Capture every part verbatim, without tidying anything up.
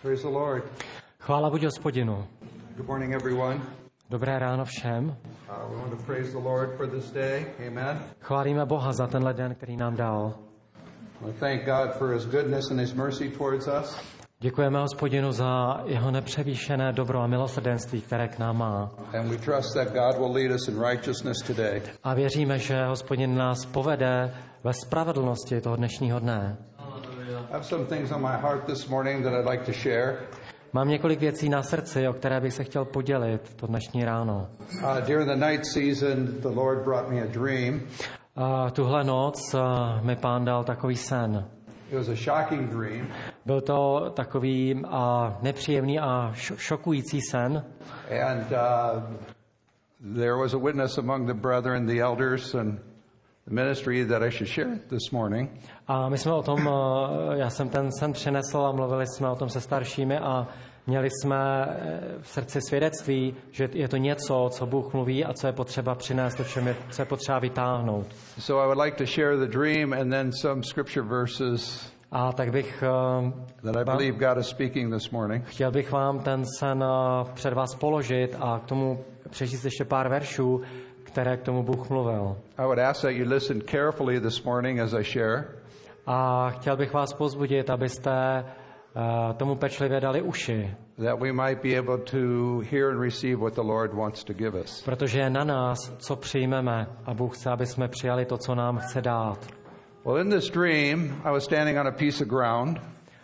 Praise the Lord. Chvála buď Hospodinu. Good morning, everyone. Dobré ráno všem. Uh, we want to praise the Lord for this day. Amen. Chválíme Boha za tenhle den, který nám dal. We thank God for His goodness and His mercy towards us. Děkujeme Hospodinu za jeho nepřevýšené dobro a milosrdenství, které k nám má. And we trust that God will lead us in righteousness today. A věříme, že Hospodin nás povede ve spravedlnosti toho dnešního dne. I have some things on my heart this morning that I'd like to share. Mám několik věcí na srdci, o které bych se chtěl podělit to dnešní ráno. Uh, during the night season, the Lord brought me a dream. A tuhle noc uh, mi Pán dal takový sen. It was a shocking dream. Byl to takový uh, nepříjemný a š- šokující sen. And uh, there was a witness among the brethren, the elders, and the ministry that I should share it this morning. A my jsme o tom, uh, já jsem ten sen přinesl a mluvili jsme o tom se staršími a měli jsme v srdci svědectví, že je to něco, co Bůh mluví a co je potřeba přinést, o čem je, co je potřeba vytáhnout. So I would like to share the dream and then some scripture verses A tak bych uh, that I believe God is speaking this morning. chtěl bych vám ten sen uh, před vás položit a k tomu přečíst ještě pár veršů, které k tomu Bůh mluvil. I would ask that you listen carefully this morning as I share. A chtěl bych vás pozbudit, abyste uh, tomu pečlivě dali uši, That we might be able to hear and receive what the Lord wants to give us. protože je na nás, co přijmeme a Bůh chce, aby jsme přijali to, co nám chce dát. Well, in this dream, I was standing on a piece of ground,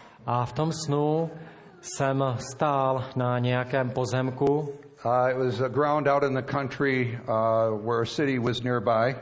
A v tom snu jsem stál na nějakém pozemku. Uh, it was a ground out in the country uh, where a city was nearby.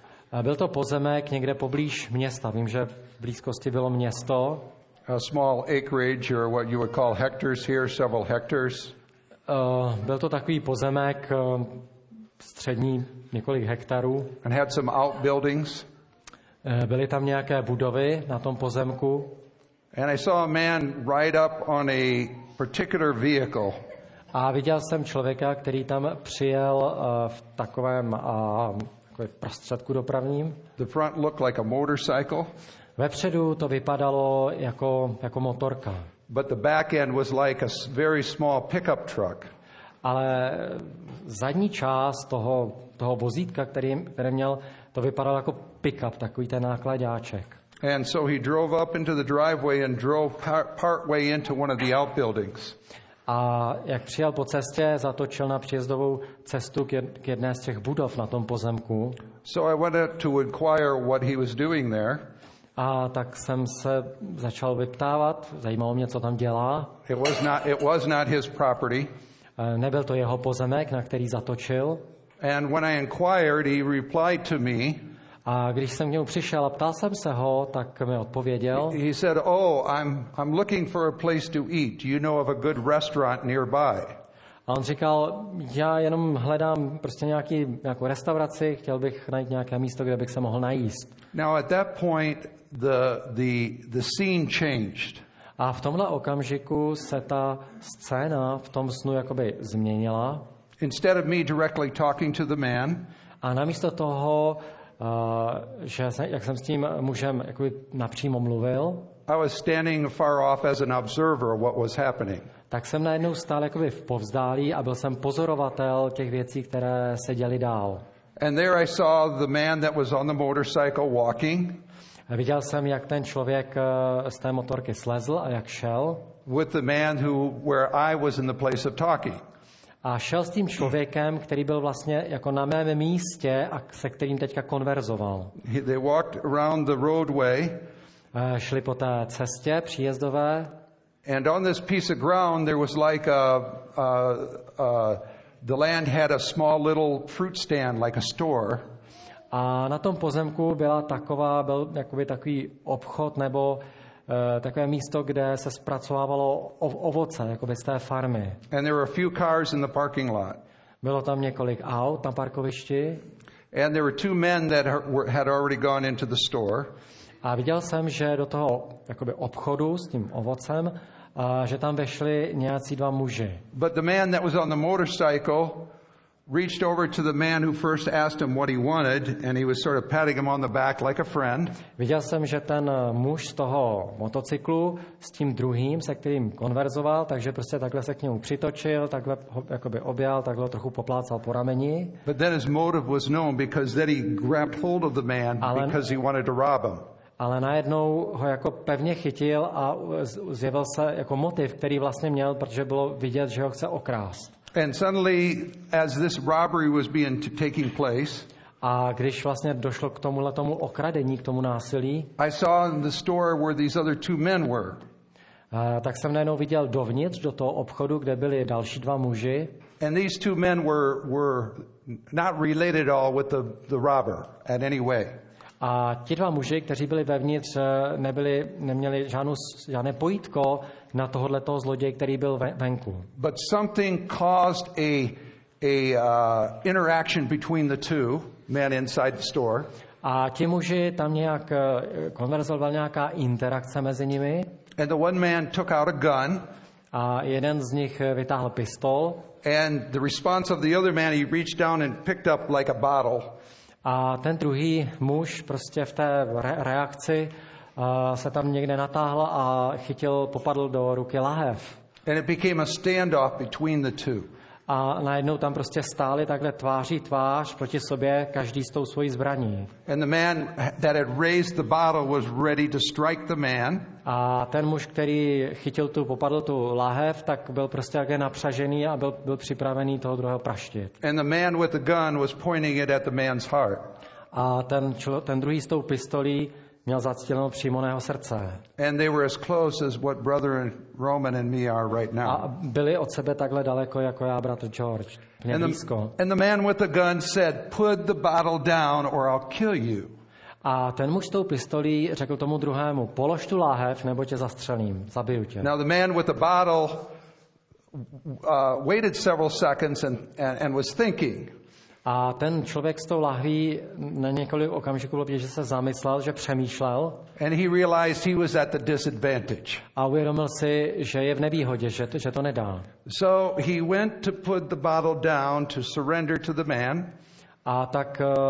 A byl to pozemek někde poblíž města. Vím, že v blízkosti bylo město. A small acreage, or what you would call hectares here, several hectares. Uh, byl to takový pozemek uh, střední, několik hektarů. And had some outbuildings. Uh, byly tam nějaké budovy na tom pozemku. And I saw a man ride up on a particular vehicle. A viděl jsem člověka, který tam přijel uh, v takovém uh, prostředku dopravním. The front looked like a motorcycle. Vepředu to vypadalo jako, jako motorka. But the back end was like a very small pickup truck. Ale zadní část toho, toho vozítka, který, který měl, to vypadalo jako pick-up, takový ten nákladáček. And so he drove up into the driveway and drove part, part way into one of the outbuildings. A jak přijel po cestě, zatočil na příjezdovou cestu k jedné z těch budov na tom pozemku. So I went up to inquire what he was doing there. A tak jsem se začal vyptávat, zajímalo mě, co tam dělá. It was not, it was not his property. Nebyl to jeho pozemek, na který zatočil. And when I inquired, he replied to me. A když jsem k němu přišel a ptal jsem se ho, tak mi odpověděl. He said, "Oh, I'm I'm looking for a place to eat. Do you know of a good restaurant nearby?" A on říkal, já jenom hledám prostě nějaký, nějakou restauraci, chtěl bych najít nějaké místo, kde bych se mohl najíst. Now at that point, the the the scene changed. A v tomhle okamžiku se ta scéna v tom snu jakoby změnila. Instead of me directly talking to the man, a namísto toho, uh, že se, jak jsem s tím mužem jakoby napřímo mluvil, I was standing far off as an observer of what was happening. Tak jsem najednou stál jakoby v povzdálí a byl jsem pozorovatel těch věcí, které se děly dál. And there I saw the man that was on the motorcycle walking. A viděl jsem, jak ten člověk z té motorky slezl a jak šel. With the man who where I was in the place of talking. A šel s tím člověkem, který byl vlastně jako na mém místě a se kterým teďka konverzoval. He, they walked around the roadway. A šli po té cestě příjezdové. And on this piece of ground there was like a, a, a the land had a small little fruit stand like a store. A na tom pozemku byla taková, byl jakoby takový obchod nebo uh, takové místo, kde se zpracovávalo ov- ovoce, jakoby z té farmy. And there were a few cars in the parking lot. Bylo tam několik aut na parkovišti. And there were two men that had already gone into the store. A viděl jsem, že do toho jakoby obchodu s tím ovocem, a že tam vešli nějací dva muži. But the man that was on the motorcycle reached over to the man who first asked him what he wanted, and he was sort of patting him on the back like a friend. Viděl jsem, že ten muž z toho motocyklu s tím druhým, se kterým konverzoval, takže prostě takhle se k němu přitočil, takhle ho jakoby objal, takhle trochu poplácal po rameni. But then his motive was known because then he grabbed hold of the man Ale- because he wanted to rob him. Ale najednou ho jako pevně chytil a zjevil se jako motiv, který vlastně měl, protože bylo vidět, že ho chce okrást. And suddenly, as this robbery was being t- taking place, A když vlastně došlo k tomuhle tomu okradení, k tomu násilí, I saw in the store where these other two men were. a, tak jsem najednou viděl dovnitř do toho obchodu, kde byli další dva muži. And these two men were, were not related at all with the, the robber at any way. A ti dva muži, kteří byli vevnitř, nebyli, neměli žádnou, žádné pojítko na tohohletoho zloděje, který byl venku. But something caused a, a uh, interaction between the two men inside the store. A ti muži tam nějak konverzoval, nějaká interakce mezi nimi. And the one man took out a gun. A jeden z nich vytáhl pistol. And the response of the other man, he reached down and picked up like a bottle. A ten druhý muž prostě v té re- reakci uh, se tam někde natáhl a chytil, popadl do ruky lahev. And it became a standoff between the two. A najednou tam prostě stáli takhle tváří tvář proti sobě, každý s tou svojí zbraní. And the man that had raised the bottle was ready to strike the man. A ten muž, který chytil tu, popadl tu lahev, tak byl prostě takhle napřažený a byl, byl připravený toho druhého praštit. And the man with the gun was pointing it at the man's heart. A ten, člo, ten druhý s tou pistolí měl zacílenou přímo na jeho srdce. And they were as close as what brother Roman and me are right now. A byli od sebe takhle daleko, jako já, bratr George. Mě And blízko. the, and the man with the gun said, "Put the bottle down or I'll kill you." A ten muž s tou pistolí řekl tomu druhému, polož tu láhev, nebo tě zastřelím, zabiju tě. Now the man with the bottle uh, waited several seconds and, and, and was thinking. A ten člověk s tou lahví na několik okamžiků bylo vidět, že se zamyslel, že přemýšlel. And he realized he was at the disadvantage. A uvědomil si, že je v nevýhodě, že, že to nedá. So he went to put the bottle down to surrender to the man. A tak uh,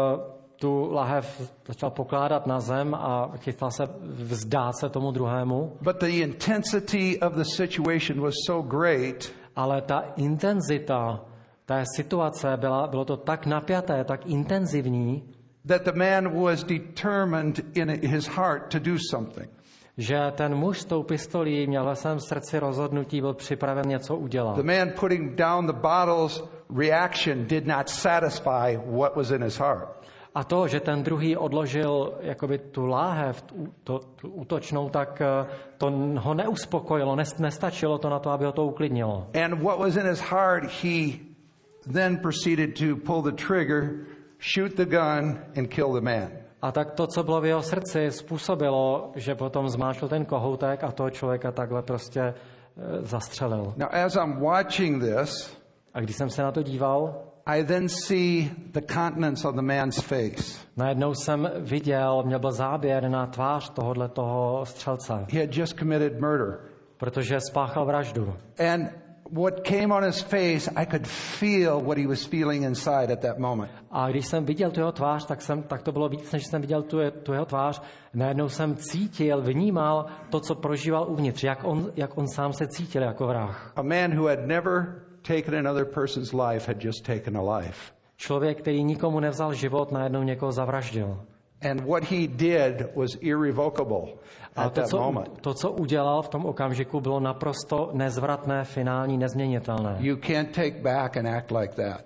tu lahev začal pokládat na zem a chystal se vzdát se tomu druhému. But the intensity of the situation was so great. Ale ta intenzita té situace byla, bylo to tak napjaté, tak intenzivní, that the man was determined in his heart to do something. že ten muž s tou pistolí měl ve svém srdci rozhodnutí, byl připraven něco udělat. The man putting down the bottle's reaction did not satisfy what was in his heart. A to, že ten druhý odložil jakoby tu láhev, tu, to, tu útočnou, tak to ho neuspokojilo, nestačilo to na to, aby ho to uklidnilo. And what was in his heart, he then proceeded to pull the trigger, shoot the gun and kill the man. A tak to, co bylo v jeho srdci, způsobilo, že potom zmáčkl ten kohoutek a toho člověka takhle prostě e, zastřelil. Now as I'm watching this, A když jsem se na to díval, I then see the countenance on the man's face. najednou jsem viděl, měl byl záběr na tvář tohohle toho střelce, He had just committed murder. protože spáchal vraždu. And what came on his face, I could feel what he was feeling inside at that moment. A když jsem viděl tu jeho tvář, tak, jsem, tak to bylo víc, než jsem viděl tu, tu jeho tvář. Najednou jsem cítil, vnímal to, co prožíval uvnitř, jak on, jak on sám se cítil jako vrah. A man who had never taken another person's life had just taken a life. Člověk, který nikomu nevzal život, najednou někoho zavraždil. And what he did was irrevocable A at to that co, moment. to, co udělal v tom okamžiku, bylo naprosto nezvratné, finální, nezměnitelné. You can't take back and act like that.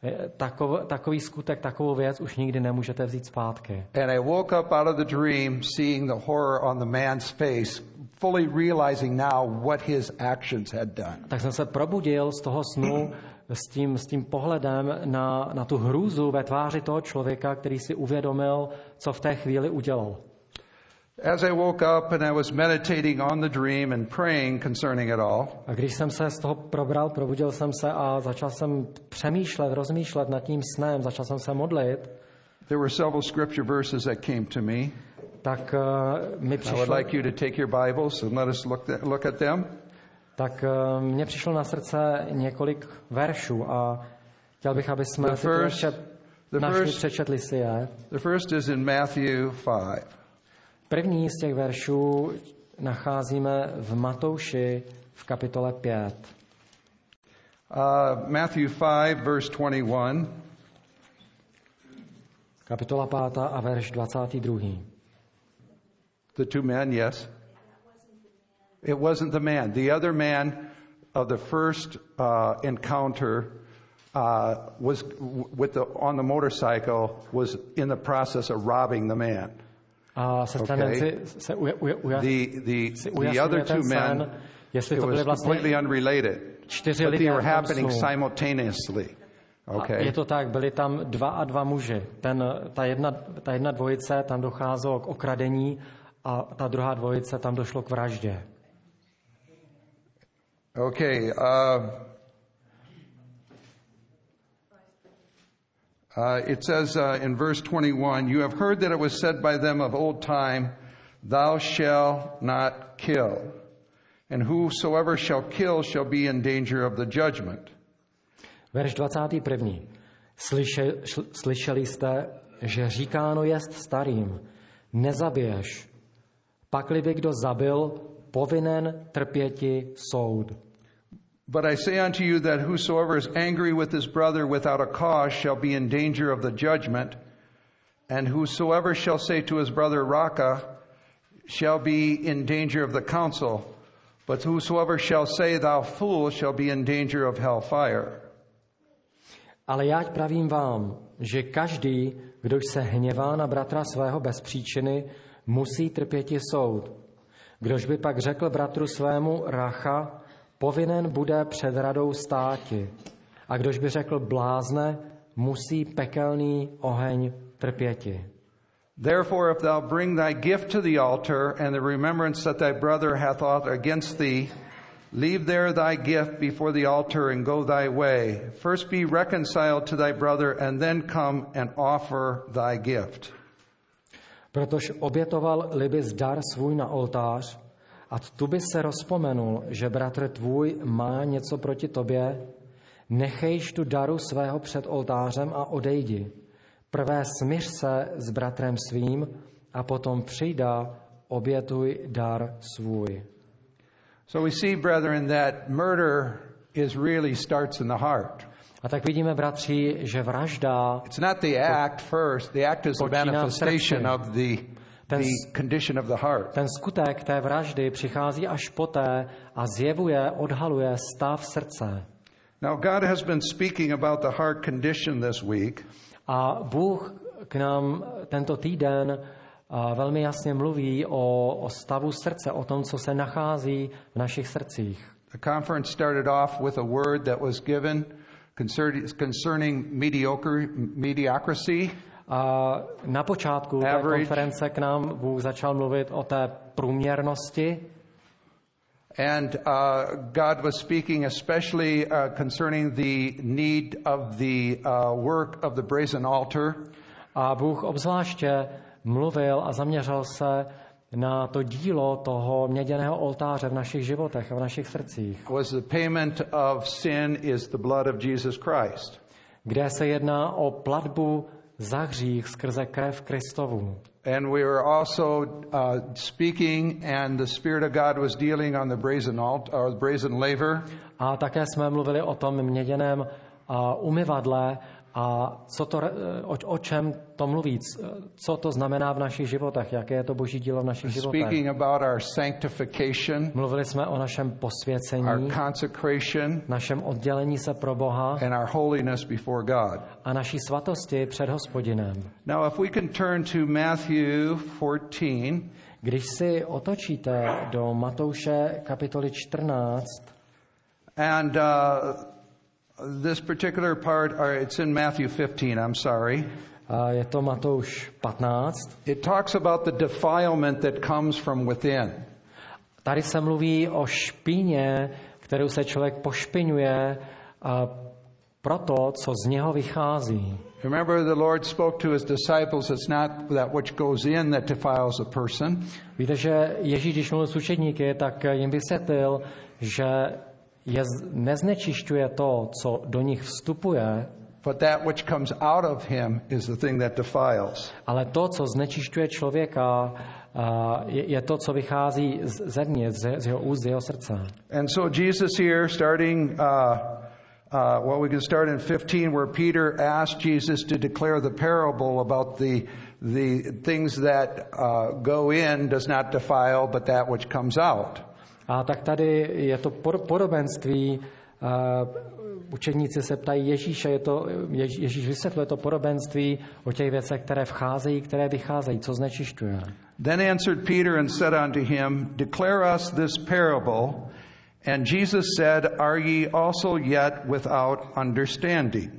Takov, takový skutek, takovou věc už nikdy nemůžete vzít zpátky. And I woke up out of the dream seeing the horror on the man's face, fully realizing now what his actions had done. Tak jsem se probudil z toho snu s tím, s tím pohledem na, na tu hrůzu ve tváři toho člověka, který si uvědomil, co v té chvíli udělal. As I woke up and I was meditating on the dream and praying concerning it all, A když jsem se z toho probral, probudil jsem se a začal jsem přemýšlet, rozmýšlet nad tím snem, začal jsem se modlit, there were several scripture verses that came to me. tak uh, mi I would přišlo, like you to take your Bibles and let us look, th- look at them. tak uh, mně přišlo na srdce několik veršů a Chtěl bych, aby jsme The si tu first- ještě the našli, first- přečetli si je. The first is in Matthew five. První z těch veršů nacházíme v Matouši v kapitole pět. Uh, Matthew five, verse twenty-one. Kapitola pátá a verš dvacátý druhý. The two men, yes. It wasn't the man. The other man of the first uh, encounter uh, was w- with the on the motorcycle was in the process of robbing the man. A sestranenci se uja, uja, uja, The the si the ujasňuje other ten two men, sen, jestli it to byly was vlastně completely unrelated, čtyři but they lidé were v tom happening snu. simultaneously. A Okay. je to tak, byli tam dva a dva muži. Ten, ta, jedna, ta jedna dvojice, tam docházelo k okradení a ta druhá dvojice, tam došlo k vraždě. Okay. Uh, uh, it says uh, in verse twenty-one, "You have heard that it was said by them of old time, Thou shalt not kill, and whosoever shall kill shall be in danger of the judgment." Verš dvacátý první. Slyše, šl, slyšeli jste, že říkáno jest starým, nezabiješ. Pakli by kdo zabil, povinen trpěti soud. But I say unto you that whosoever is angry with his brother without a cause shall be in danger of the judgment, and whosoever shall say to his brother, Raka, shall be in danger of the council, but whosoever shall say, Thou fool, shall be in danger of hell fire. Ale já pravím vám, že každý, kdož se hněvá na bratra svého bez příčiny, musí trpěti soud. Kdož by pak řekl bratru svému racha, povinen bude před radou státi. A kdož by řekl blázne, musí pekelný oheň trpěti. Therefore, if thou bring thy gift to the altar, and the remembrance that thy brother hath aught against thee, leave there thy gift before the altar and go thy way. First be reconciled to thy brother, and then come and offer thy gift. Protož obětoval libys dar svůj na oltář, a tu by se rozpomenul, že bratr tvůj má něco proti tobě, nechejš tu daru svého před oltářem a odejdi. Prvé smíř se s bratrem svým a potom přijda, obětuj dar svůj. So we see, brethren, that murder is really starts in the heart. A tak vidíme, bratři, že vražda, It's not the act first. The act is a Počíná v manifestation srdci. of the, Ten the s- condition of the heart. ten skutek té vraždy přichází až poté a zjevuje, odhaluje stav srdce. Now, God has been speaking about the heart condition this week, A Bůh k nám tento týden a, velmi jasně mluví o, o stavu srdce, o tom, co se nachází v našich srdcích. the conference started off with a word that was given concerning, concerning mediocre, mediocrity. A na počátku té Average. konference k nám Bůh začal mluvit o té průměrnosti. And uh, God was speaking especially uh, concerning the need of the uh, work of the brazen altar. A Bůh obzvláště mluvil a zaměřil se na to dílo toho měděného oltáře v našich životech a v našich srdcích, Was the payment of sin is the blood of Jesus Christ. kde se jedná o platbu za hřích skrze krev Kristovu. And we were also uh, speaking, and the Spirit of God was dealing on the brazen altar, or the brazen laver. A také jsme mluvili o tom měděném a, umyvadle a co to, o, o čem to mluví, co to znamená v našich životech, jaké je to boží dílo v našich životech. Speaking about our sanctification, Mluvili jsme o našem our posvěcení, consecration, našem oddělení se pro Boha and our holiness before God. a naší svatosti před Hospodinem. Now, if we can turn to Matthew fourteen, Když si otočíte do Matouše kapitoly čtrnáct, and uh, this particular part, or it's in Matthew fifteen, I'm sorry. a je to Matouš patnáct, It talks about the defilement that comes from within. tady se mluví o špíně, kterou se člověk pošpiňuje a pro to, co z něho vychází. Remember, the Lord spoke to his disciples, it's not that which goes in that defiles a person. Víte, že Ježíš, když mluvil s učedníky, tak jim vysvětlil, že je, neznečišťuje to, co do nich vstupuje, But that which comes out of him is the thing that defiles. Ale to, co znečišťuje člověka, je, je to, co vychází zevnitř, z jeho úst, z jeho srdce. And so Jesus here, starting, uh, uh, well, we can start in fifteen, where Peter asked Jesus to declare the parable about the the things that uh, go in does not defile, but that which comes out. A tak tady je to podobenství. Uh, učedníci se ptají Ježíše, je to, Jež, Ježíš vysvětluje to podobenství o těch věcech, které vcházejí, které vycházejí, co znečišťuje. Then answered Peter and said unto him, declare us this parable. And Jesus said, are ye also yet without understanding?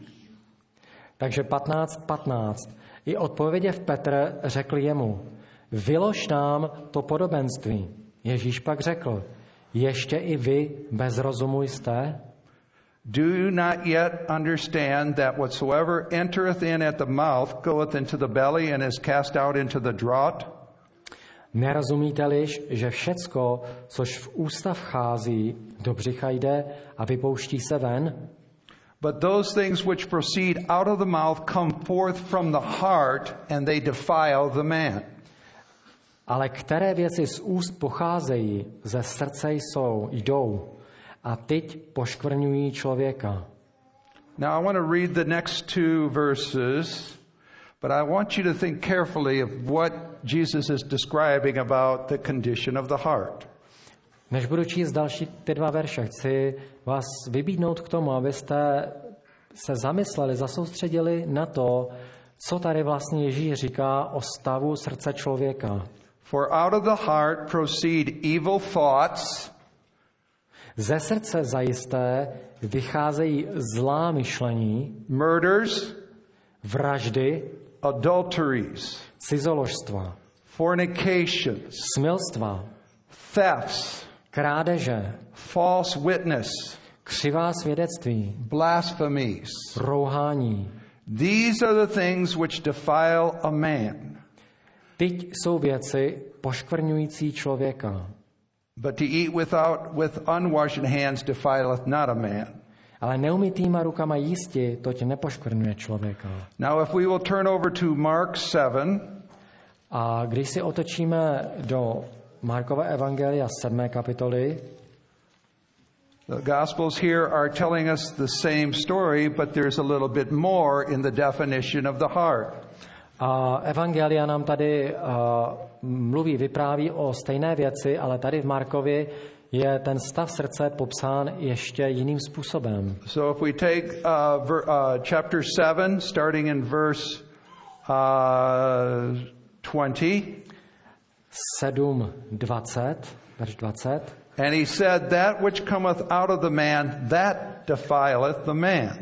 Takže patnáct patnáct. I odpověděv Petr řekl jemu, vylož nám to podobenství. Ježíš pak řekl, ještě i vy bez rozumu jste? Do you not yet understand that whatsoever entereth in at the mouth goeth into the belly and is cast out into the draught? Nerozumíte-liž, že všecko, což v ústa vchází, do břicha jde a vypouští se ven? But those things which proceed out of the mouth come forth from the heart, and they defile the man. Ale které věci z úst pocházejí, ze srdce jsou, jdou, a teď poškvrňují člověka. Now I want to read the next two verses, but I want you to think carefully of what Jesus is describing about the condition of the heart. Než budu číst další ty dva verše, chci vás vybídnout k tomu, abyste se zamysleli, zasoustředili na to, co tady vlastně Ježíš říká o stavu srdce člověka. For out of the heart proceed evil thoughts. Ze srdce zajisté vycházejí zlá myšlení, murders, vraždy, adulteries, cizoložstva, fornications, smilstva, thefts, krádeže, false witness, křivá svědectví, blasphemies. rouhání. These are the things which defile a man. Teď jsou věci poškvrňující člověka. But to eat without with unwashed hands defileth not a man. Ale neumytýma rukama jísti toť nepoškvrňuje člověka. Now if we will turn over to Mark seven. A když si otočíme do Markova evangelia sedmé kapitoly, the Gospels here are telling us the same story, but there's a little bit more in the definition of the heart. A evangelia nám tady uh, mluví, vypráví o stejné věci, ale tady v Markovi je ten stav srdce popsán ještě jiným způsobem. So if we take uh, ver, uh, chapter seven, starting in verse uh, twenty. sedm dvacet, verš dvacet. And he said, that which cometh out of the man, that defileth the man.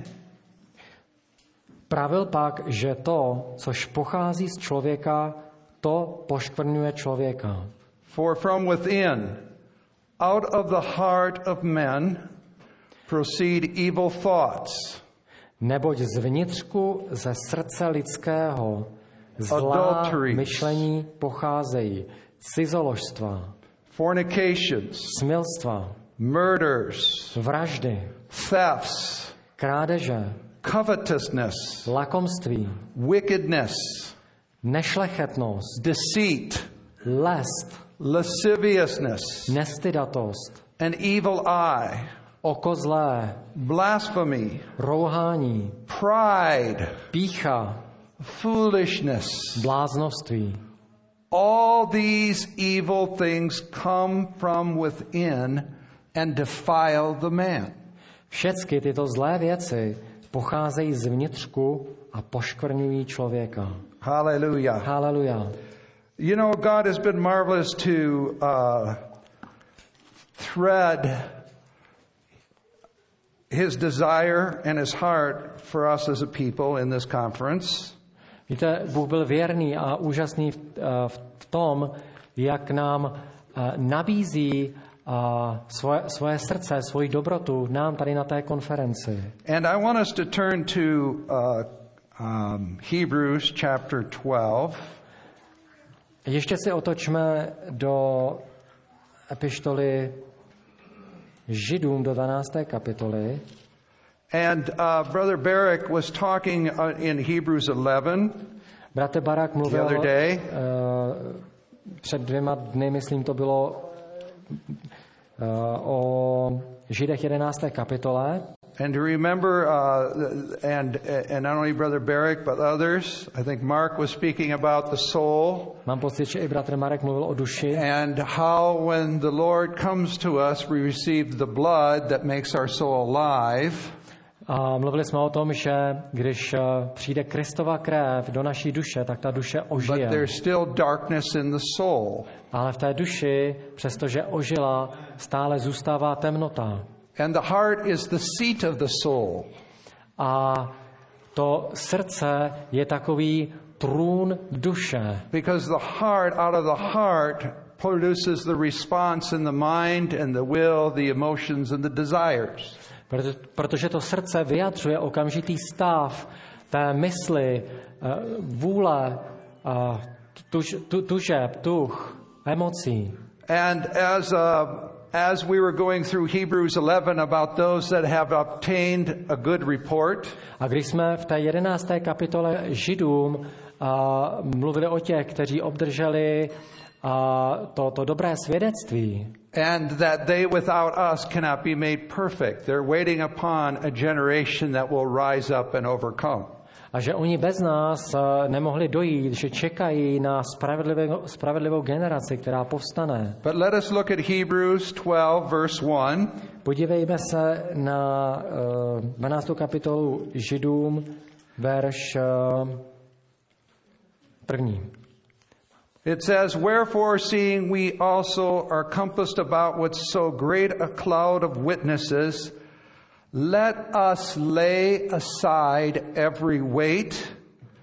Pravil pak, že to, což pochází z člověka, to poškvrňuje člověka. For from within, out of the heart of men, proceed evil thoughts. Neboť zvnitřku ze srdce lidského zlá myšlení pocházejí. Cizoložstva, fornications, smilstva, murders, vraždy, thefts, krádeže, covetousness, lakomství, wickedness, nešlechetnost, deceit, lest, lasciviousness, nestydatost, an evil eye, oko zlé, blasphemy, rouhání, pride, pýcha, foolishness. bláznoství. All these evil things come from within and defile the man. Všecky tyto zlé věci pocházejí zvnitřku a poškvrňují člověka. Hallelujah. Hallelujah. You know, God has been marvelous to uh, thread His desire and His heart for us as a people in this conference. Víte, Bůh byl věrný a úžasný v, v tom, jak nám nabízí svoje, svoje srdce, svoji dobrotu nám tady na té konferenci. And I want us to turn to uh, um, Hebrews chapter twelve. Ještě si otočme do epištoly Židům do dvanácté kapitoly. And uh, Brother Barak was talking uh, in Hebrews eleven. Bratr Barak mluvil The other day. uh, před dvěma dny, myslím, to bylo uh, o Židech jedenácté kapitole. And to remember, uh, and and not only Brother Barak, but others, I think Mark was speaking about the soul. Mám pocit, že i bratr Marek mluvil o duši. And how when the Lord comes to us, we receive the blood that makes our soul alive. A mluvili jsme o tom, že když přijde Kristova krev do naší duše, tak ta duše ožije. But there's still darkness in the soul. Ale v té duši, přestože ožila, stále zůstává temnota. And the heart is the seat of the soul. A to srdce je takový trůn duše. Because the heart, out of the heart, produces the response in the mind and the will, the emotions and the desires. Protože to srdce vyjadřuje okamžitý stav té mysli, vůle, tuž, tu, tužeb, tuch, emocí. And as uh, as we were going through Hebrews eleven about those that have obtained a good report. A když jsme v té jedenácté kapitole Židům uh, mluvili o těch, kteří obdrželi uh, to, to dobré svědectví. And that they without us cannot be made perfect. They're waiting upon a generation that will rise up and overcome. A že oni bez nás nemohli dojít, že čekají na spravedlivou, spravedlivou generaci, která povstane. But let us look at Hebrews twelve verse one. Podívejme se na uh, dvanáctou kapitolu Židům, verš uh, první. It says, "Wherefore, seeing we also are compassed about with so great a cloud of witnesses, let us lay aside every weight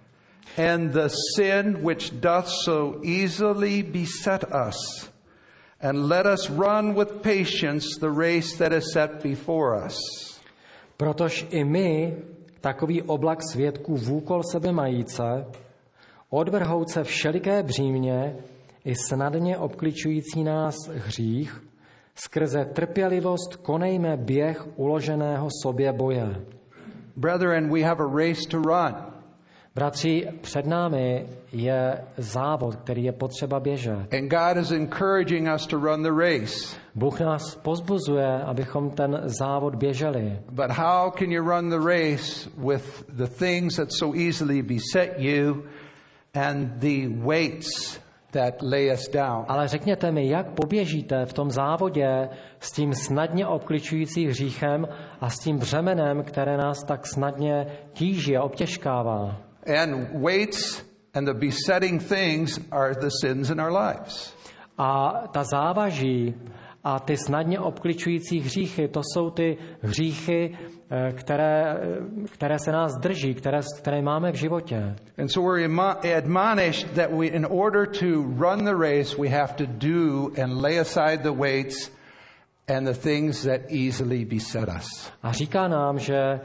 and the sin which doth so easily beset us, and let us run with patience the race that is set before us." Protož i my, takový oblak svědků vůkol sebe majíce, odvrhout se všeliké břímě i snadně obkličující nás hřích, skrze trpělivost konejme běh uloženého sobě boje. Brethren, we have a race to run. Bratři, před námi je závod, který je potřeba běžet. And God is encouraging us to run the race. Bůh nás pozbuzuje, abychom ten závod běželi. But how can you run the race with the things that so easily beset you and the weights that lay us down? Ale řekněte mi, jak poběžíte v tom závodě s tím snadně obkličujícím hříchem a s tím břemenem, které nás tak snadně tíží a obtěžkává. And weights and the besetting things are the sins in our lives. A ta závaží a ty snadně obkličující hříchy, to jsou ty hříchy, které, které se nás drží, které, které máme v životě. And so we're admonished that we, in order to run the race, we have to do and lay aside the weights and the things that easily beset us. A říká nám, že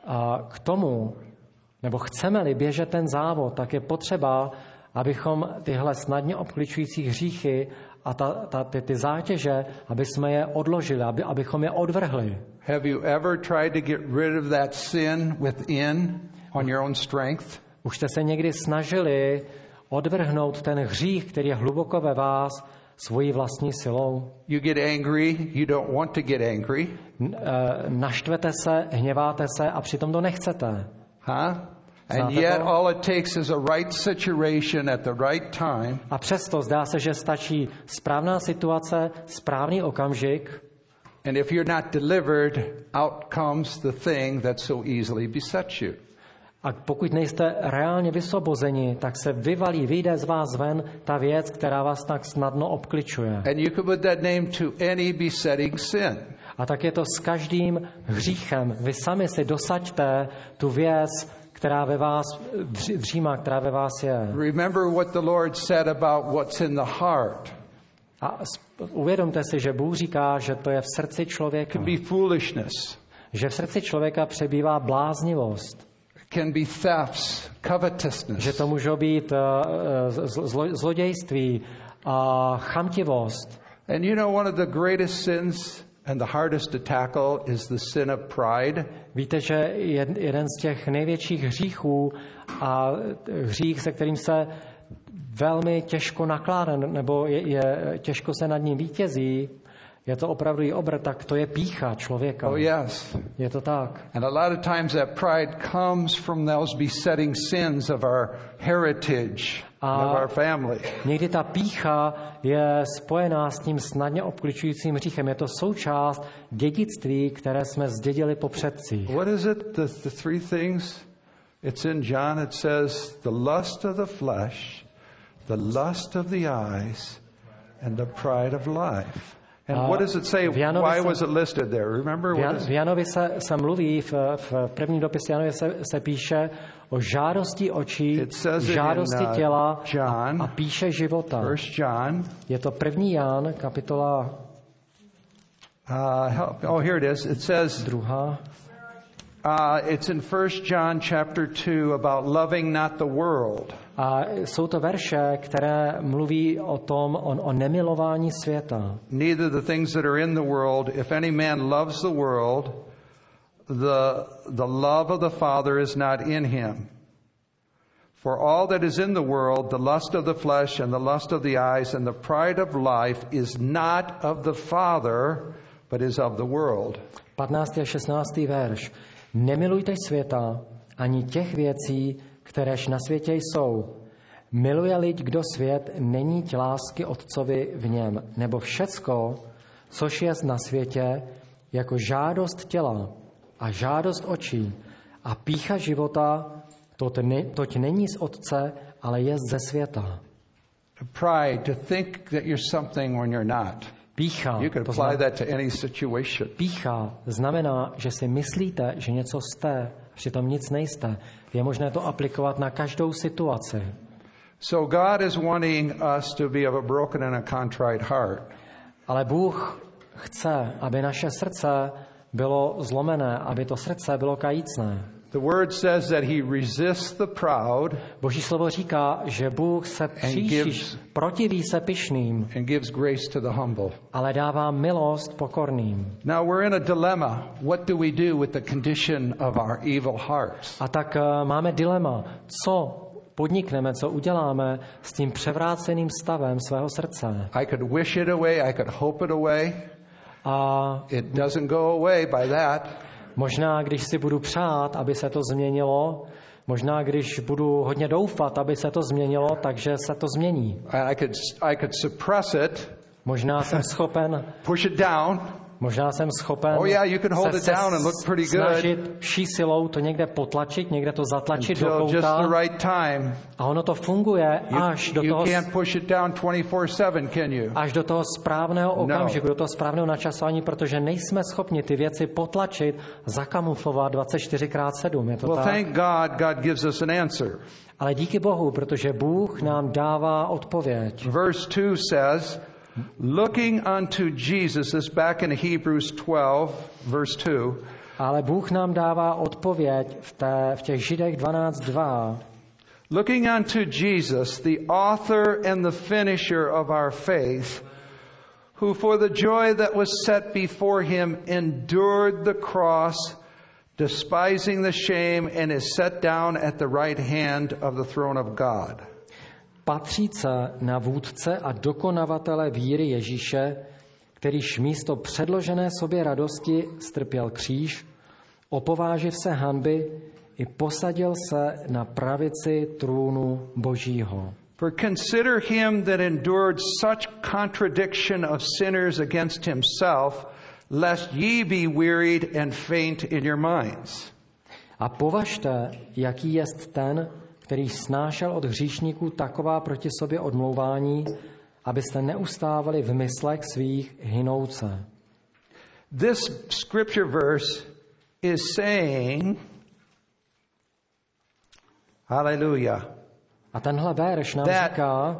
k tomu, nebo chceme-li běžet ten závod, tak je potřeba, abychom tyhle snadně obkličující hříchy a ta, ta, ty, ty zátěže, aby jsme je odložili, aby, abychom je odvrhli. Have you ever tried to get rid of that sin within on your own strength? Už jste se někdy snažili odvrhnout ten hřích, který je hluboko ve vás, svojí vlastní silou? You get angry, you don't want to get angry. Naštvete se, hněváte se a přitom to nechcete. Huh? And yet all it takes is a right situation at the right time. A přesto zdá se, že stačí správná situace, správný okamžik. And if you're not delivered, out comes the thing that so easily besets you. A pokud nejste reálně vysvobozeni, tak se vyvalí, vyjde z vás ven ta věc, která vás tak snadno obkličuje. And you can put that name to any besetting sin. A tak je to s každým hříchem. Vy sami si dosaďte tu věc, která ve vás dřímá, která ve vás je. Remember what the Lord said about what's in the heart. A uvědomte si, že Bůh říká, že to je v srdci člověka. Can be foolishness. Že v srdci člověka přebývá bláznivost. Can be thefts, covetousness. Že to může být uh, zlo, zlodějství a chamtivost. And you know one of the greatest sins And the hardest to tackle is the sin of pride. Víte, že jeden z těch největších hříchů a hřích, se kterým se velmi těžko nakládá, nebo je, je těžko se nad ním vítězí, je to opravdu i obr, tak to je pýcha člověka. Oh yes. Je to tak. And a lot of times that pride comes from those besetting sins of our heritage, of our family. Někdy ta pýcha je spojená s tím snadně obkličujícím hříchem. Je to součást dědictví, které jsme zdědili po předcích. What is it? The, the three things? It's in John. It says the lust of the flesh, the lust of the eyes, and the pride of life. And what does it say? Why was it listed there? Remember? V Janovi se, se mluví, v, v první dopise Janovi se, se píše o žádosti očí, žádosti in, uh, těla John, a píše života. First John. Je to první Jan, kapitola uh, help. Oh, here it is. It says druhá. Uh, it's in First John chapter two about loving not the world. A jsou to verše, které mluví o tom, o, o nemilování světa. Neither the things that are in the world. If any man loves the world, the, the love of the Father is not in him. For all that is in the world, the lust of the flesh and the lust of the eyes and the pride of life is not of the Father, but is of the world. patnáctý a šestnáctý verš. Nemilujte světa, ani těch věcí, kteréž na světě jsou. Miluje-li kdo svět, není tě lásky Otcovi v něm. Nebo všecko, což je na světě, jako žádost těla a žádost očí a pýcha života, toť, ne, toť není z Otce, ale je ze světa. Pride, to think that you're something when you're not. Pýcha, you can to apply znamená, that to any situation. Pýcha znamená, že si myslíte, že něco jste, přitom nic nejste. Je možné to aplikovat na každou situaci. So God is wanting us to be of a broken and a contrite heart. Ale Bůh chce, aby naše srdce bylo zlomené, aby to srdce bylo kajícné. The word says that he resists the proud. Boží slovo říká, že Bůh se příšíš, protiví se pyšným and gives grace to the humble. Ale dává milost pokorným. Now we're in a dilemma. What do we do with the condition of our evil hearts? A tak uh, máme dilema. Co podnikneme, co uděláme s tím převráceným stavem svého srdce? I could wish it away, I could hope it away. A it doesn't go away by that. Možná, když si budu přát, aby se to změnilo, možná, když budu hodně doufat, aby se to změnilo, takže se to změní. I could, I could suppress it. Možná jsem schopen push it down. Možná jsem schopen oh, yeah, you can hold it down and look pretty good. snažit vší silou to někde potlačit, někde to zatlačit do kouta. Just the right time. A ono to funguje you, až do you toho can't push it down twenty-four seven, can you? Až do toho správného okamžiku, no. do toho správného načasování, protože nejsme schopni ty věci potlačit, zakamuflovat dvacet čtyři krát sedm. Je to well, tak? thank God, God gives us an answer. Ale díky Bohu, protože Bůh nám dává odpověď. Verse two says, looking unto Jesus, is back in Hebrews twelve, verse two. Ale Bůh nám dává odpověď v, té, v těch Židech dvanáct dva. Looking unto Jesus, the author and the finisher of our faith, who for the joy that was set before him endured the cross, despising the shame, and is set down at the right hand of the throne of God. Patříce na vůdce a dokonavatele víry Ježíše, kterýž místo předložené sobě radosti strpěl kříž, opováživ se hanby i posadil se na pravici trůnu Božího. For consider him that endured such contradiction of sinners against himself, lest ye be wearied and faint in your minds. A považte, jaký jest ten, který snášel od hříšníků taková proti sobě odmlouvání, abyste neustávali v myslech svých hynouce. This scripture verse is saying, hallelujah. A tenhle verš nám říká,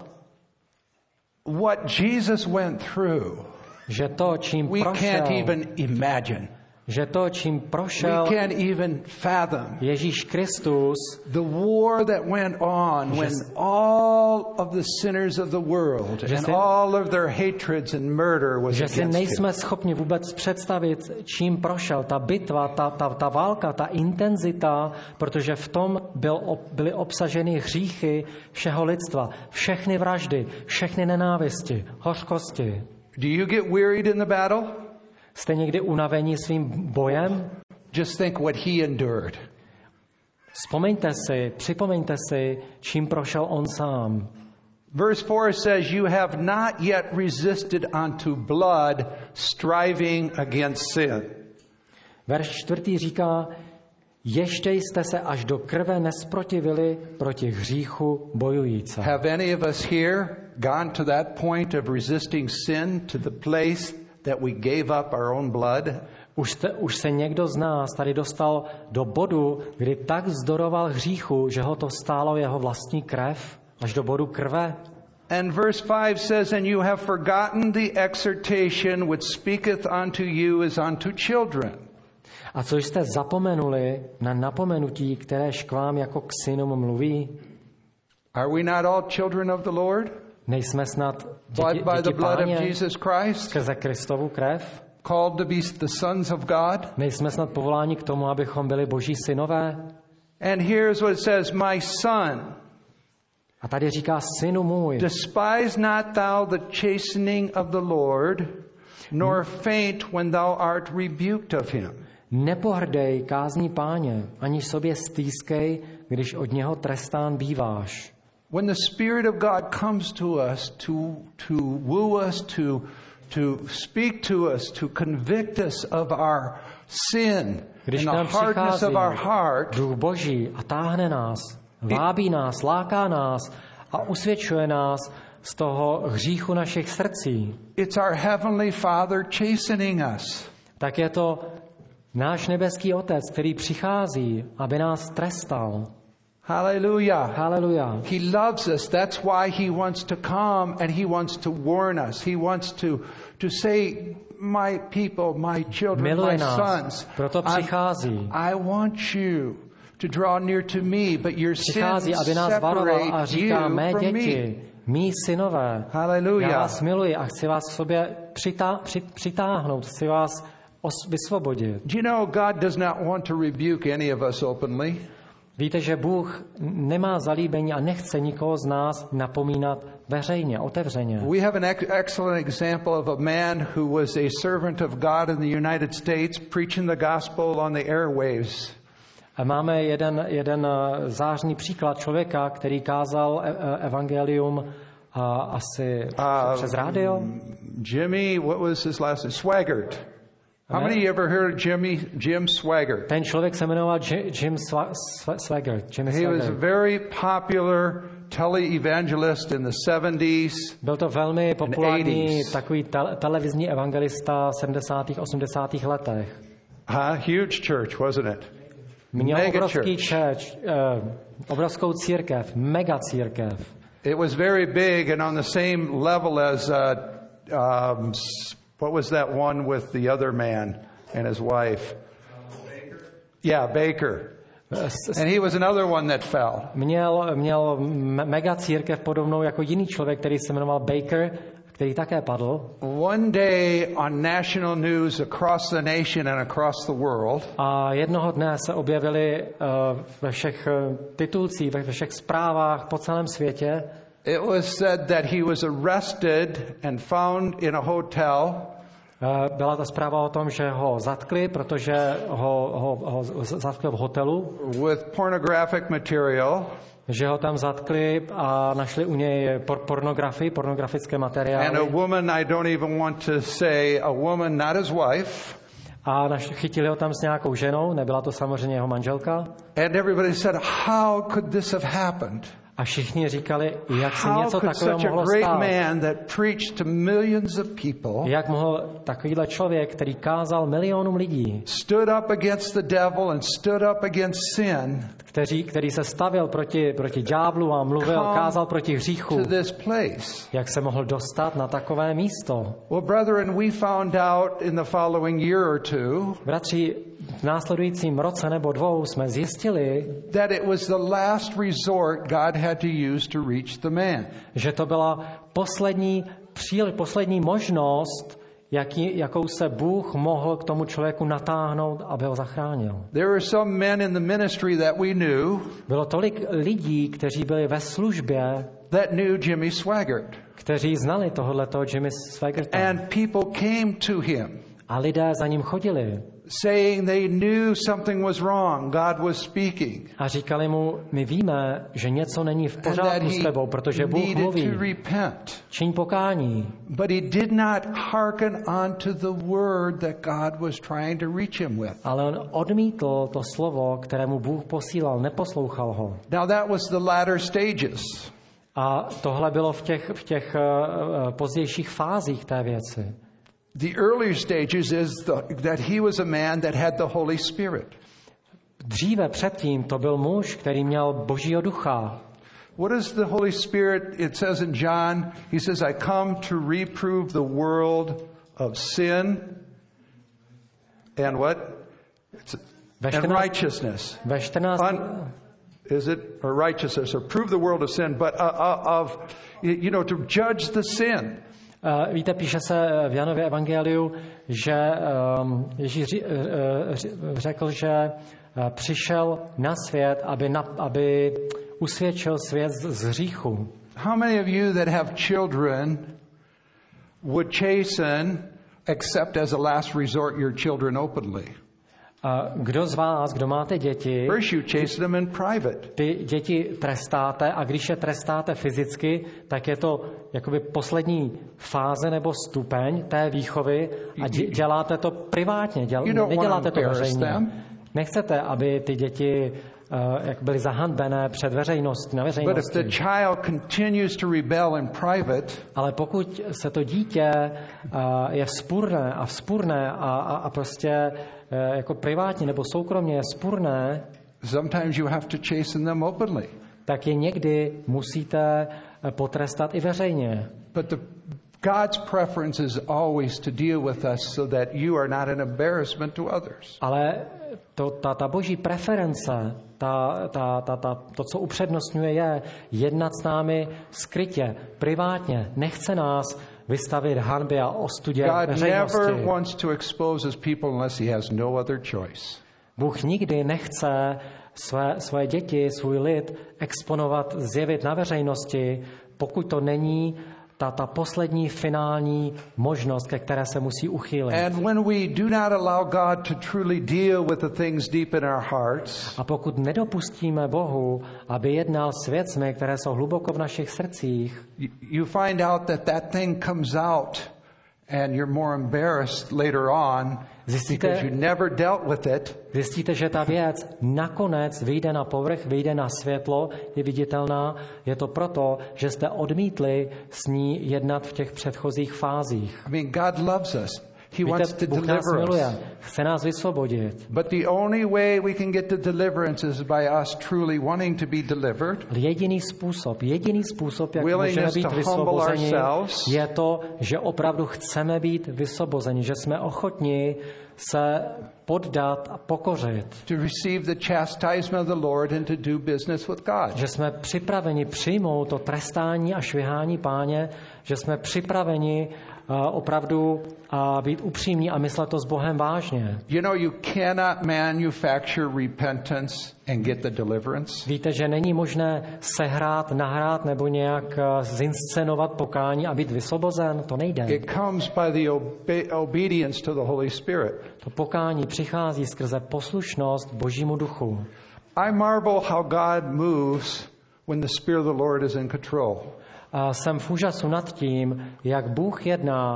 what Jesus went through, že to, čím we prošel, can't even imagine. že to, čím prošel we can't even fathom. Ježíš Kristus, The war that went on when all of the sinners of the world and si, all of their hatreds and murder was že against si nejsme him. schopni vůbec představit, čím prošel ta bitva, ta, ta, ta válka, ta intenzita, protože v tom byl, byly obsaženy hříchy všeho lidstva, všechny vraždy, všechny nenávisti, hořkosti. Do you get wearied in the battle? Jste někdy unavení svým bojem? Just think what he endured. Vzpomeňte si, připomeňte si, čím prošel on sám. Verse four says, you have not yet resisted unto blood, striving against sin. Verš čtvrtý říká, ještě jste se až do krve nesprotivili proti hříchu bojujíce. Have any of us here gone to that point of resisting sin to the place that we gave up our own blood? Už, te, už se někdo z nás tady dostal do bodu, kdy tak vzdoroval hříchu, že ho to stálo jeho vlastní krev, až do bodu krve. And verse five says, and you have forgotten the exhortation which speaketh unto you as unto children. A co jste zapomenuli na napomenutí, kteréž k vám jako k synům mluví? Are we not all children of the Lord? Nejsme snad Bought děti, by the děti blood of Páně Jesus Christ? skrze Kristovu krev? Called to be the sons of God? Nejsme snad povoláni k tomu, abychom byli boží synové? And here's what it says, my son, A tady říká, synu můj, despise not thou the chastening of the Lord, nor faint when thou art rebuked of him. nepohrdej kázní Páně, ani sobě stýskej, když od něho trestán býváš. When the Spirit of God comes to us to, to woo us, to, to speak to us, to convict us of our sin Když and nám the hardness přichází of our heart, Duch Boží a táhne nás, vábí nás, láká nás a usvědčuje nás z toho hříchu našich srdcí, it's our Heavenly Father chastening us. tak je to náš nebeský Otec, který přichází, aby nás trestal. Hallelujah. Haleluja. He loves us. That's why he wants to come and he wants to warn us. He wants to, to say, my people, my children, Miluje my nás, sons, proto přichází. I want you to draw near to me, but your Přichází, sins aby nás varoval a separate říká, you mé from me. děti, mí synové, Hallelujah. já vás miluji a chci vás k sobě přitá, při, přitáhnout, chci vás os, vysvobodit. Do you know God does not want to rebuke any of us openly? Víte, že Bůh nemá zalíbení a nechce nikoho z nás napomínat veřejně, otevřeně. We have an ex- excellent example of a man who was a servant of God in the United States preaching the gospel on the airwaves. A máme jeden, jeden zářný příklad člověka, který kázal evangelium a asi Uh, přes rádio. Jimmy, what was his last name? Swaggart. How many of you ever heard of Jimmy, Jim Swaggart? Ten člověk se jmenoval Jim Swaggart. Jim He was a Swaggart. very popular tele-evangelist in the seventies. Byl to velmi populární eighties. takový te- televizní evangelista v sedmdesátých osmdesátých letech. Huh? Huge church, wasn't it? Měl Mega obrovský church. church, uh, obrovskou církev, mega církev. It was very big and on the same level as, uh, um, s- what was that one with the other man and his wife? Yeah, Baker. And he was another one that fell. Měl, měl me- mega církev podobnou jako jiný člověk, který se jmenoval Baker, který také padl. One day on national news across the nation and across the world, A jednoho dne se objevili uh, ve všech uh, titulcích, ve všech zprávách po celém světě. it was said that he was arrested and found in a hotel. Uh, byla ta zpráva o tom, že ho zatkli, protože ho, ho, ho zatkli v hotelu, with pornographic material, že ho tam zatkli a našli u něj por- pornografii, pornografické and a materiály. woman, I don't even want to say a woman, not his wife, A naš, chytili ho tam s nějakou ženou, nebyla to samozřejmě jeho manželka. and everybody said, how could this have happened? A všichni říkali, jak se How něco could takového such a mohlo great stát. man that preached to millions of people Jak mohl takovýhle člověk, který kázal milionům lidí, stood up against the devil and stood up against sin kteří, který se stavil proti, proti ďáblu a mluvil, Come kázal proti hříchu, to this place? jak se mohl dostat na takové místo? Well, brethren, we found out in the following year or two Bratři, v následujícím roce nebo dvou jsme zjistili, that it was the last resort God had to use to reach the man. že to byla poslední, příli, poslední možnost, jaký, jakou se Bůh mohl k tomu člověku natáhnout, aby ho zachránil. There were some men in the ministry that we knew Bylo tolik lidí, kteří byli ve službě, that knew Jimmy Swaggart. kteří znali tohoto Jimmy Swaggerta. And people came to him A lidé za ním chodili saying they knew something was wrong. God was speaking. a říkali mu, my víme, že něco není v And that pořádku s he tebou, protože Bůh needed mluví. to repent. Čiň pokání. But he did not hearken unto the word that God was trying to reach him with. Ale on odmítl to slovo, kterému Bůh posílal, neposlouchal ho. Now that was the latter stages. A tohle bylo v těch, v těch uh, pozdějších fázích té věci. The earlier stages is the, that he was a man that had the Holy Spirit. Dříve předtím to byl muž, který měl Božího ducha. What is the Holy Spirit? It says in John, he says, I come to reprove the world of sin and what? It's, and righteousness. Ve čtrnáctém Un, is it? Or righteousness, or prove the world of sin, but uh, uh, of, you know, to judge the sin. Uh, víte, píše se v Janově evangeliu, že um, Ježíš ři, uh, řekl, že uh, přišel na svět, aby, na, aby usvědčil svět z, z hříchu. How many of you that have children would chasten except as a last resort your children openly? A kdo z vás, kdo máte děti, First you chasten them in private. ty děti trestáte a když je trestáte fyzicky, tak je to jakoby poslední fáze nebo stupeň té výchovy a dě- děláte to privátně, děl- You don't neděláte to wanna embarrass veřejně. them. Nechcete, aby ty děti uh, jak byly zahanbené před veřejností, na But if the veřejnosti. child continues to rebel in private, Ale pokud se to dítě uh, je vzpurné a vzpurné a, a, a prostě uh, jako privátně nebo soukromně je vzpurné, sometimes you have to chasten them openly. tak je někdy musíte uh, potrestat i veřejně. But the God's preference is always to deal with us so that you are not an embarrassment to others. Ale to, ta, ta boží preference, ta, ta, ta, ta, to, co upřednostňuje, je jednat s námi skrytě, privátně. Nechce nás vystavit hanbě a ostudě God veřejnosti. never wants to expose his people unless he has no other choice. Bůh nikdy nechce své, své děti, svůj lid exponovat, zjevit na veřejnosti, pokud to není ta, ta poslední finální možnost, ke které se musí uchýlit. And when we do not allow God to truly deal with the things deep in our hearts, A pokud nedopustíme Bohu, aby jednal s věcmi, které jsou hluboko v našich srdcích, you, you find out that that thing comes out and you're more embarrassed later on Zjistíte- because you never dealt with it. zjistíte, že ta věc nakonec vyjde na povrch, vyjde na světlo, je viditelná. Je to proto, že jste odmítli s ní jednat v těch předchozích fázích. I mean, God loves us. He wants Víte, to Bůh nás deliver miluje, us. chce nás vysvobodit. But the only way we can get to deliverance is by us truly wanting to be delivered, Jediný způsob, jediný způsob, jak Willingness můžeme být to humble vysvobozeni, ourselves. je to, že opravdu chceme být vysvobozeni, že jsme ochotni se poddat a pokořit, to receive the chastisement of the Lord and to do business with God. že jsme připraveni přijmout to trestání a švihání Páně, že jsme připraveni uh, opravdu uh, být upřímní a myslet to s Bohem vážně. You know, you cannot manufacture repentance and get the deliverance. Víte, že není možné sehrát, nahrát nebo nějak uh, zinscenovat pokání a být vysvobozen? To nejde. It comes by the obe- obedience to the Holy Spirit. To pokání přichází skrze poslušnost Božímu duchu. I marvel how God moves when the Spirit of the Lord is in control. A jsem v úžasu nad tím, jak Bůh jedná,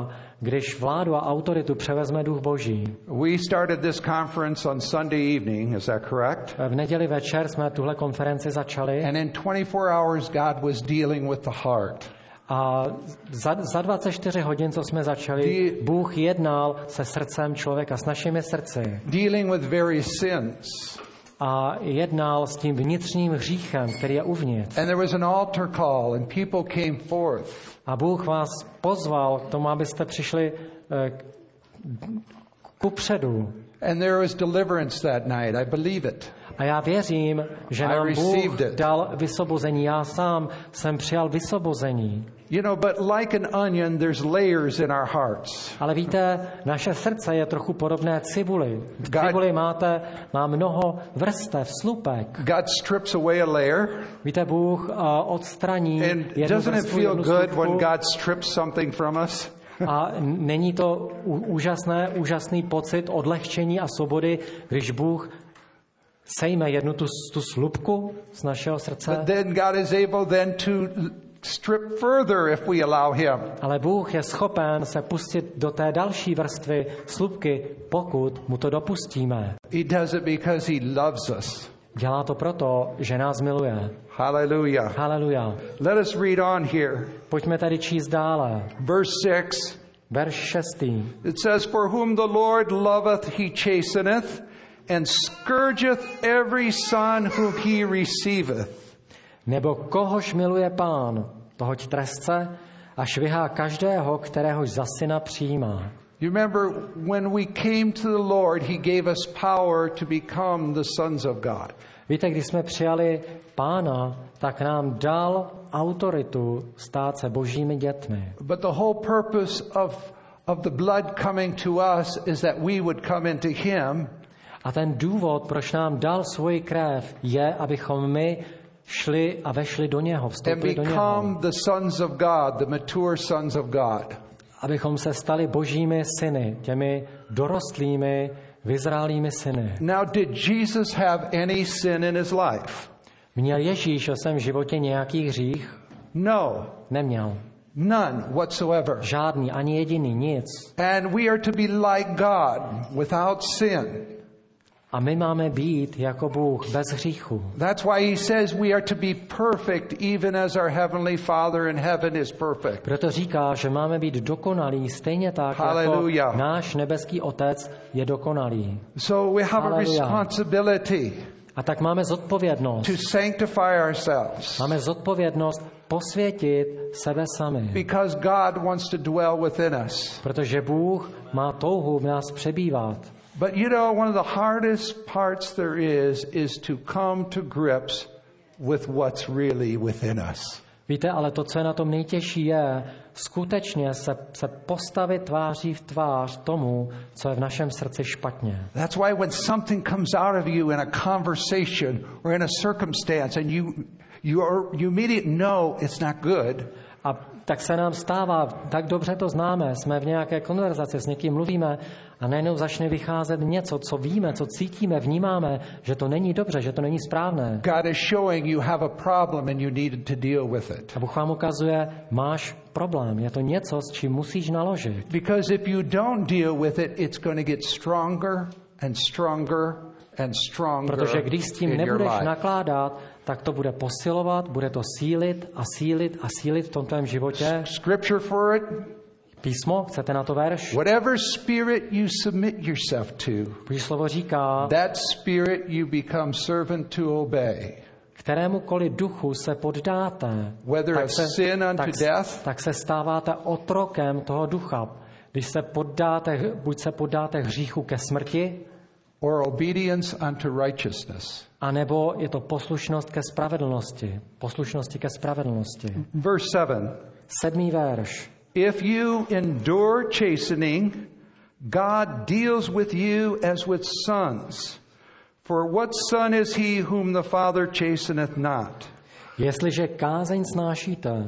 když vládu a autoritu převezme Duch Boží. We started this conference on Sunday evening, is that correct? V neděli večer jsme tuhle konferenci začali. And in twenty-four hours God was dealing with the heart. A za, za dvacet čtyři hodin, co jsme začali, Bůh jednal se srdcem člověka, s našimi srdci. Dealing with various sins. A jednal s tím vnitřním hříchem, který je uvnitř. And there was an altar call and people came forth. A Bůh vás pozval k tomu, abyste přišli eh, kupředu. And there was deliverance that night. I believe it. A já věřím, že nám Bůh dal vysvobození. Já sám jsem přijal vysvobození. You know, but like an onion, there's layers in our hearts. Ale víte, naše srdce je trochu podobné cibuli. V cibuli máte, má mnoho vrstev, slupek. God strips away a layer. Víte, Bůh uh, odstraní jednu doesn't it vrstvu, feel jednu good slupku. when God strips something from us? A není to úžasné, úžasný pocit odlehčení a svobody, když Bůh sejme jednu tu, tu slupku z našeho srdce? But then God is able then to strip further if we allow him. Ale Bůh je schopen se pustit do té další vrstvy slupky, pokud mu to dopustíme. He does it because he loves us. Dělá to proto, že nás miluje. Hallelujah. Hallelujah. Let us read on here. Pojďme tady číst dále. Verse six. Verš šestý. It says, For whom the Lord loveth, he chasteneth, and scourgeth every son whom he receiveth. Nebo kohož miluje Pán, tohož trestce a švihá každého, kteréhož za syna přijímá. You remember when we came to the Lord, he gave us power to become the sons of God. Víte, když jsme přijali Pána, tak nám dal autoritu stát se božími dětmi. But the whole purpose of, of the blood coming to us is that we would come into him. A ten důvod, proč nám dal svoji krev, je, abychom my šli a vešli do něho, vstoupili do něho. And become the sons of God, the mature sons of God. Abychom se stali božími syny, těmi dorostlými, vyzrálými syny. Now, did Jesus have any sin in his life? Měl Ježíš ve svém životě nějaký hřích? No. Neměl. None whatsoever. Žádný, ani jediný, nic. And we are to be like God, without sin. A my máme být jako Bůh bez hříchu. That's why he says we are to be perfect even as our heavenly Father in heaven is perfect. Proto říká, že máme být dokonalí stejně tak, Hallelujah. jako náš nebeský Otec je dokonalý. So we have Hallelujah. a responsibility A tak máme zodpovědnost. to sanctify ourselves. Máme zodpovědnost posvětit sebe sami. Because God wants to dwell within us. Protože Bůh má touhu v nás přebývat. But you know, one of the hardest parts there is, is to come to grips with what's really within us. Víte, ale to, co je na tom nejtěžší, je skutečně se, se postavit tváří v tvář tomu, co je v našem srdci špatně. That's why when something comes out of you in a conversation or in a circumstance and you you are you immediately know it's not good. A tak se nám stává, tak dobře to známe, jsme v nějaké konverzaci, s někým mluvíme a najednou začne vycházet něco, co víme, co cítíme, vnímáme, že to není dobře, že to není správné. God is showing you have a problem and you need to deal with it. A Bůh vám ukazuje, máš problém, je to něco, s čím musíš naložit. Because if you don't deal with it, it's going to get stronger and stronger and stronger. Protože když s tím in your nebudeš life. nakládat, tak to bude posilovat, bude to sílit a sílit a sílit v tom tvém životě. Scripture for it. Písmo, chcete na to verš? Whatever spirit you submit yourself to, Boží slovo říká, that spirit you become servant to obey. kterémukoliv duchu se poddáte, Whether tak of se, sin unto tak, death, tak se stáváte otrokem toho ducha. Když se poddáte, buď se poddáte hříchu ke smrti, or obedience unto righteousness. anebo je to poslušnost ke spravedlnosti. Poslušnosti ke spravedlnosti. Verse seven. Sedmý verš. If you endure chastening, God deals with you as with sons. For what son is he whom the Father chasteneth not? Jestliže kázeň snášíte,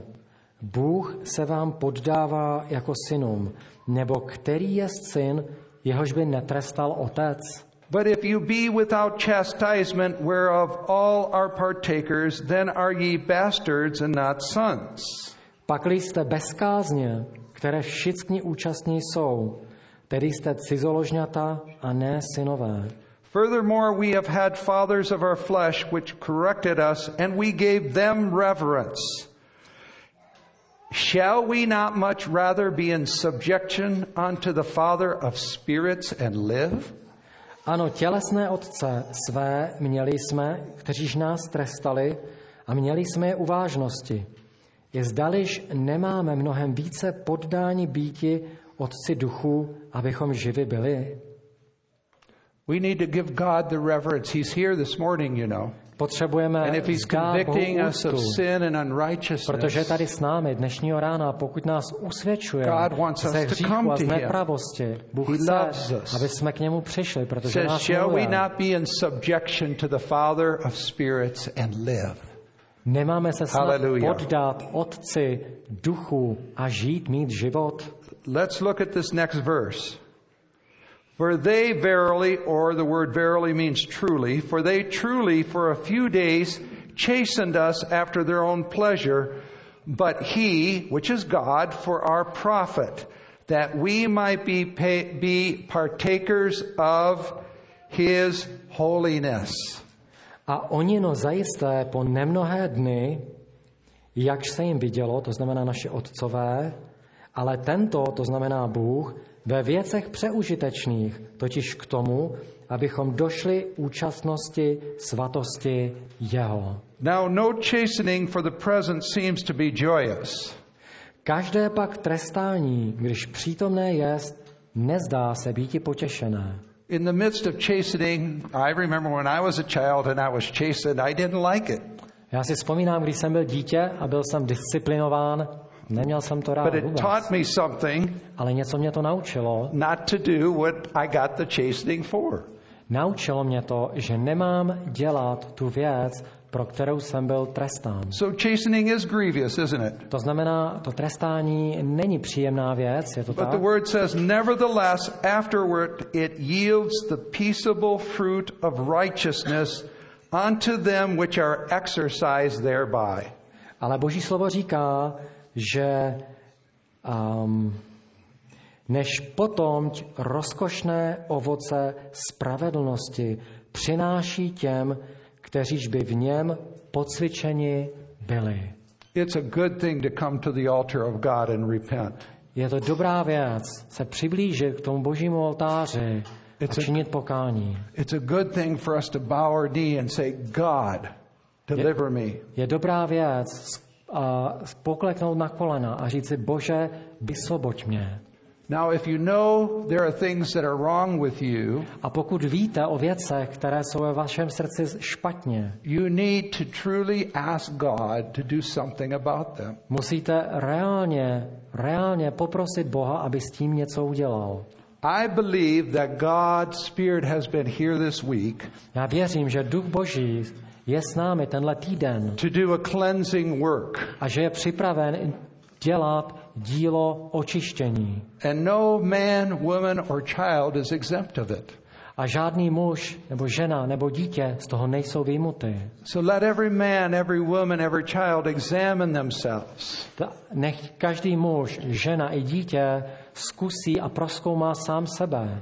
Bůh se vám poddává jako synům, nebo který je syn, jehož by netrestal otec? But if you be without chastisement, whereof all are partakers, then are ye bastards and not sons. Pakli jste bez kázně, které všichni účastní jsou, tedy jste cizoložňata a ne synové. Furthermore, we have had fathers of our flesh which corrected us, and we gave them reverence. Shall we not much rather be in subjection unto the Father of spirits and live? Ano, tělesné otce své měli jsme, kteříž nás trestali, a měli jsme je u vážnosti. Je zdaliž nemáme mnohem více poddání býti Otci duchu, abychom živi byli? We need to give God the reverence. He's here this morning, you know. Potřebujeme And if he's vzdát Bohu convicting us of úctu, sin and unrighteousness, protože je tady s námi dnešního rána, pokud nás usvědčuje God wants us ze to hříchu come a z to him. nepravosti, Bůh He chce, loves us. aby jsme k němu přišli, protože says, nás shall we miluje. not be in subjection to the Father of spirits and live? Nemáme se snad Hallelujah. poddat Otci duchu a žít, mít život? Let's look at this next verse. For they verily, or the word verily means truly, for they truly for a few days chastened us after their own pleasure, but he, which is God, for our profit, that we might be, pay, be partakers of his holiness. A oni no zajisté po nemnohé dny, jakž se jim vidělo, to znamená naše otcové, ale tento, to znamená Bůh, ve věcech přeužitečných, totiž k tomu, abychom došli účastnosti svatosti jeho. Now no chastening for the present seems to be joyous. Každé pak trestání, když přítomné jest, nezdá se býti potěšené. In the midst of chastening, I remember when I was a child and I was chastened, I didn't like it. Já si vzpomínám, když jsem byl dítě a byl jsem disciplinován, neměl jsem to rád But it vůbec. taught me something Ale něco mě to naučilo. not to do what I got the chastening for. Naučilo mě to, že nemám dělat tu věc, pro kterou jsem byl trestán. So chastening is grievous, isn't it? To znamená, to trestání není příjemná věc, je to But tak? the word says, nevertheless, afterward it yields the peaceable fruit of righteousness unto them which are exercised thereby. Ale Boží slovo říká, že um, než potom rozkošné ovoce spravedlnosti přináší těm, kteříž by v něm pocvičeni byli. It's a good thing to come to the altar of God and repent. Je to dobrá věc se přiblížit k tomu Božímu oltáři a činit pokání. It's a good thing for us to bow our knee and say, God, deliver me. Je dobrá věc a pokleknout na kolena a říct si, Bože, vysvoboď mě. Now, if you know there are things that are wrong with you, A pokud víte o věcech, které jsou ve vašem srdci špatně, you need to truly ask God to do something about them. musíte reálně, reálně poprosit Boha, aby s tím něco udělal. I believe that God's Spirit has been here this week Já věřím, že Duch Boží je s námi tenhle týden to do a cleansing work. a že je připraven dělat dílo očištění. And no man, woman, or child is exempt of it. A žádný muž, nebo žena, nebo dítě z toho nejsou vyjmuty. So let every man, every woman, every child examine themselves. Ta- Nech každý muž, žena i dítě zkusí a prozkoumá sám sebe.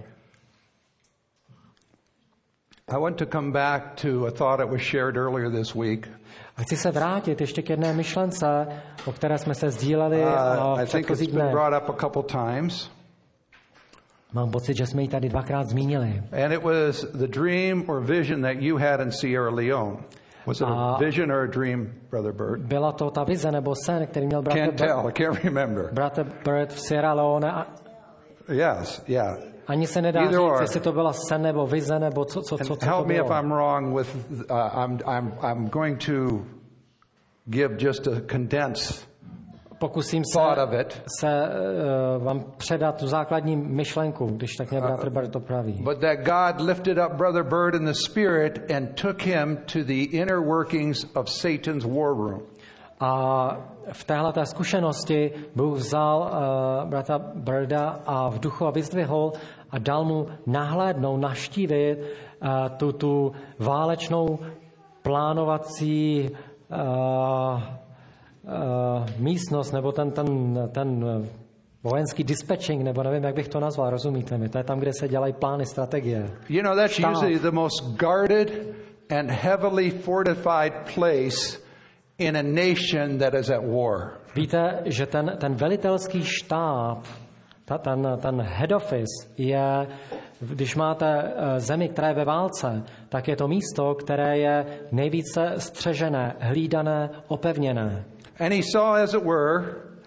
I want to come back to a thought that was shared earlier this week. A chci se vrátit ještě k jedné myšlence, o které jsme se sdíleli Uh, uh, I v think it's předchozích been dnech. brought up a couple times. Mám pocit, že jsme ji tady dvakrát zmínili. And it was the dream or vision that you had in Sierra Leone. Was it a Uh, vision or a dream, Brother Bird? Byla to ta vize nebo sen, který měl bratr, Can't tell. I can't remember. bratr Bird v Sierra Leone. A Yes, yeah. ani se nedá Either or. říct, jestli to byla sen nebo vize, nebo co, co, co, co to Help me if bylo. I'm wrong with, uh, I'm, I'm, I'm going to give just a condensed Pokusím se, thought of it. se uh, vám předat tu základní myšlenku, když tak mě bratr Bird to praví. But that God lifted up Brother Bird in the spirit and took him to the inner workings of Satan's war room. A v téhleté zkušenosti Bůh vzal uh, bratra Birda a v duchu a vyzdvihl a dal mu nahlédnout, navštívit uh, tu, tu válečnou plánovací uh, uh, místnost nebo ten, ten, ten Vojenský dispatching, nebo nevím, jak bych to nazval, rozumíte mi? To je tam, kde se dělají plány, strategie. You know, that's Štáb. usually the most guarded and heavily fortified place in a nation that is at war. Víte, že ten, ten velitelský štáb, ta, ten, ten head office je, když máte zemi, která je ve válce, tak je to místo, které je nejvíce střežené, hlídané, opevněné. And he saw, as it were,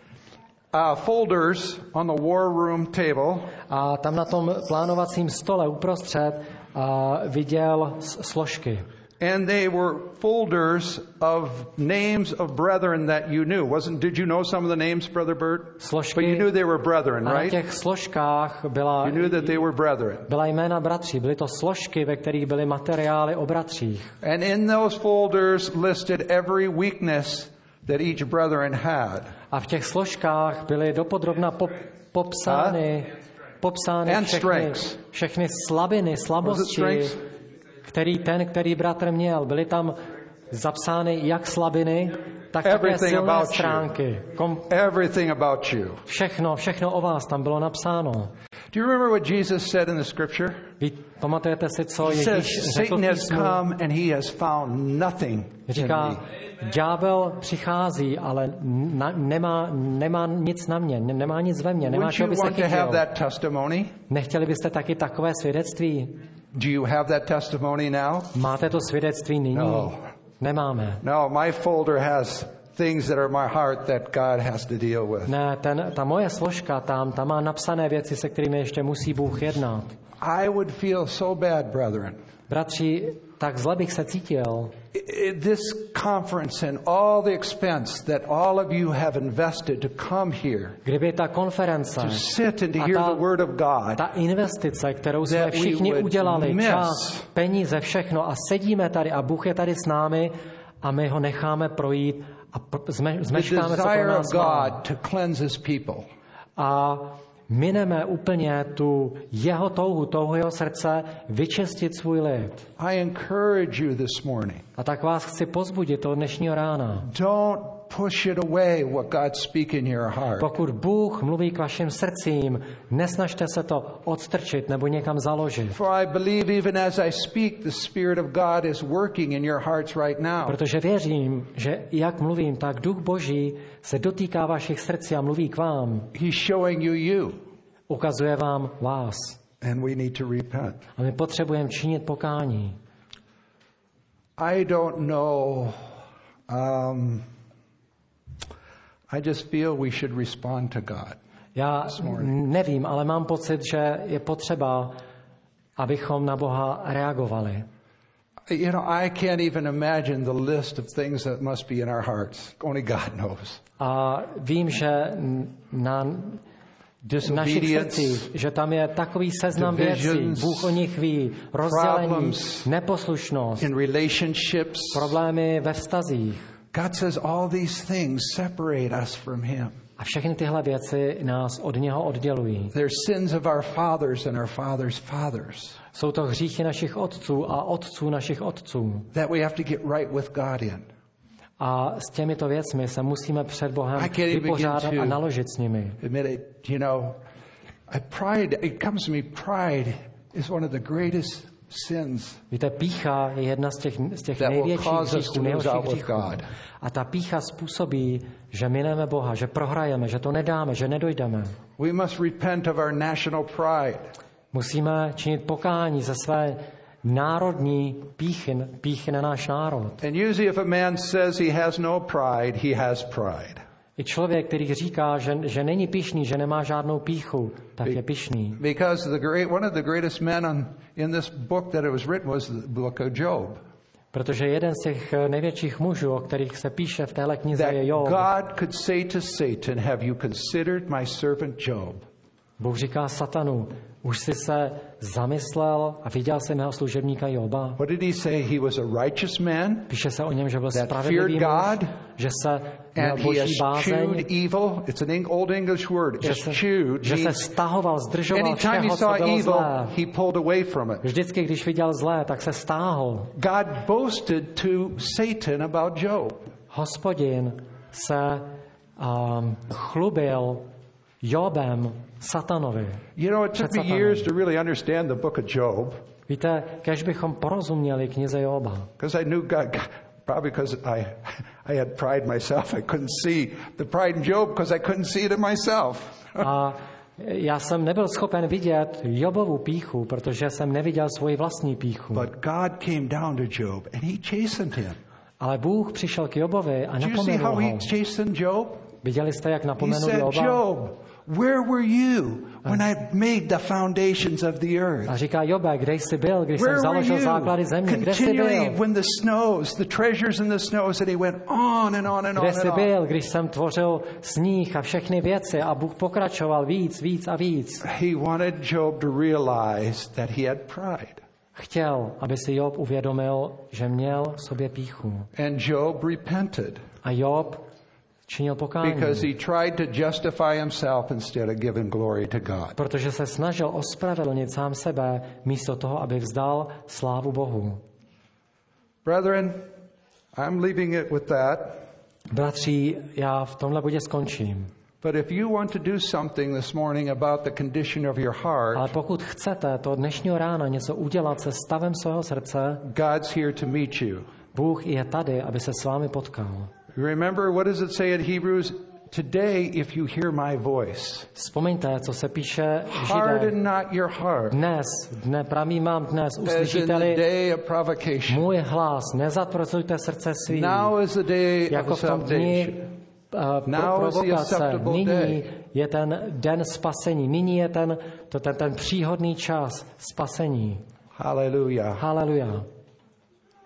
uh, folders on the war room table. A tam na tom plánovacím stole uprostřed uh, viděl složky. And they were folders of names of brethren that you knew. Wasn't? Did you know some of the names, Brother Bert? Složky. But you knew they were brethren, A na right? těch složkách byla, You knew that they were brethren. byla jména bratří. Byly to složky, ve kterých byly materiály o bratřích. And in those folders listed every weakness that each brethren had. A v těch složkách byly dopodrobna pop, popsány, popsány And všechny, strengths. všechny slabiny, slabosti, strengths? který ten, který bratr měl. Byly tam zapsány jak slabiny, tak také Everything silné about you. stránky. Kom, Everything about you. všechno, všechno o vás tam bylo napsáno. Do you remember what Jesus said in the scripture? Vy pamatujete si, co He Ježíš says, řekl Satan v has písmu? come and he has found nothing in Říká, me. ďábel přichází, ale na, nemá, nemá nic na mě, nemá nic ve mně, nemá Would čeho you by se want to chytil. have that testimony? Nechtěli byste taky takové svědectví? Do you have that testimony now? Máte to svědectví nyní? No. Nemáme. No, my folder has things that are my heart that God has to deal with. Ne, ten, ta moje složka tam, tam má napsané věci, se kterými ještě musí Bůh jednat. I would feel so bad, brethren. Bratři, tak zle bych se cítil, I- I- This conference and all the expense that all of you have invested to come here, kdyby ta konference to sit and to a hear ta, the word of God, ta investice, kterou jsme that we všichni would udělali, miss. čas, peníze, všechno a sedíme tady a Bůh je tady s námi a my ho necháme projít a pr- zme, the zmeškáme, co pro desire of nás má. God to cleanse his people. A mineme úplně tu jeho touhu, touhu jeho srdce vyčistit svůj lid. I encourage you this morning. A tak vás chci pozbudit od dnešního rána. Don't push it away what God's speaking in your heart. Pokud Bůh mluví k vašim srdcím, nesnažte se to odstrčit nebo někam založit. For I believe even as I speak, the Spirit of God is working in your hearts right now. Protože věřím, že jak mluvím, tak Duch Boží se dotýká vašich srdcí a mluví k vám. He's showing you you, Ukazuje vám vás. and we need to repent. A my potřebujeme činit pokání. I don't know. Um, I just feel we should respond to God. Já nevím, ale mám pocit, že je potřeba, abychom na Boha reagovali. You know, I can't even imagine the list of things that must be in our hearts. Only God knows. A vím, že na našich Disobedience, srdcích, že tam je takový seznam věcí. divisions, Bůh o nich ví. Rozdělení, problems neposlušnost, in relationships. problémy ve vztazích. God says all these things separate us from Him. A všechny tyhle věci nás od něho oddělují. They're sins of our fathers and our fathers' fathers Jsou to hříchy našich otců a otců našich otců. that we have to get right with God in. A s těmito věcmi se musíme před Bohem I can't even vypořádat begin to- a naložit s nimi. Admit it, you know, I pride, it comes to me, pride is one of the greatest sins. Víte, pýcha je jedna z těch, z těch That will největších cause us hříchů, to lose nejhorších out with hříchů. God. A ta pýcha způsobí, že mineme Boha, že prohrajeme, že to nedáme, že nedojdeme. We must repent of our national pride. Musíme činit pokání ze své národní pýchy, pýchy na náš národ. And usually if a man says he has no pride, he has pride. I člověk, který říká, že, že není pyšný, že nemá žádnou pýchu, tak je pyšný. Because the great, one of the greatest men on, in this book that it was written was the book of Job. Protože jeden z těch největších mužů, o kterých se píše v téhle knize, That je Job. God could say to Satan, have you considered my servant Job? Bůh říká Satanu, už jsi se zamyslel a viděl jsi mého služebníka Joba. What did he say? He was a righteous man Píše se o něm, že byl that spravedlivý feared muž, God, že se měl and he boží has bázeň, chewed evil. It's an eng- old English word. že Just se, chewed že se means stahoval, zdržoval anytime he všeho, co saw bylo evil, zlé. he pulled away from it. Vždycky, když viděl zlé, tak se stáhl. God boasted to Satan about Job. Hospodin se um, chlubil Jobem satanovi. You know, it took me years to really understand the book of Job. Víte, kež bychom porozuměli knize Joba. Because I knew God, probably because I, I had pride myself. I couldn't see the pride in Job because I couldn't see it in myself. A já jsem nebyl schopen vidět Jobovu pýchu, protože jsem neviděl svoji vlastní pýchu. But God came down to Job and he chastened him. Ale Bůh přišel k Jobovi a Did you see napomenul how he ho. chastened Job? Viděli jste, jak He napomenul said, Joba? Job, where were you when I made the foundations of the earth? A říká, Jobe, kde jsi byl, když Where jsem were založil you základy země? Kde jsi continually byl? when the snows, the treasures in the snows, and he went on and on and on Kde and jsi on. byl, když jsem tvořil sníh a všechny věci a Bůh pokračoval víc, víc a víc. He wanted Job to realize that he had pride. Chtěl, aby si Job uvědomil, že měl v sobě pýchu. And Job repented A Job činil pokání, because he tried to justify himself instead of giving glory to God. protože se snažil ospravedlnit sám sebe, místo toho, aby vzdal slávu Bohu. Brethren, I'm leaving it with that. Bratři, já v tomhle bodě skončím. But if you want to do something this morning about the condition of your heart, Ale pokud chcete to dnešního rána něco udělat se stavem svého srdce, God's here to meet you. Bůh je tady, aby se s vámi potkal. Remember, what does it say in Hebrews? Today, if you hear my voice, Vzpomeňte, co se píše v Židé. harden not your heart, Dnes, dne pravý mám dnes, as in the uslyšíte-li day of provocation. můj hlas, nezatvrzujte srdce svý. Now is the day Jako of v tom dni salvation. uh, Now pro is the provokace. acceptable Nyní day. je ten den spasení. Nyní je ten, to, ten, ten příhodný čas spasení. Hallelujah. Haleluja.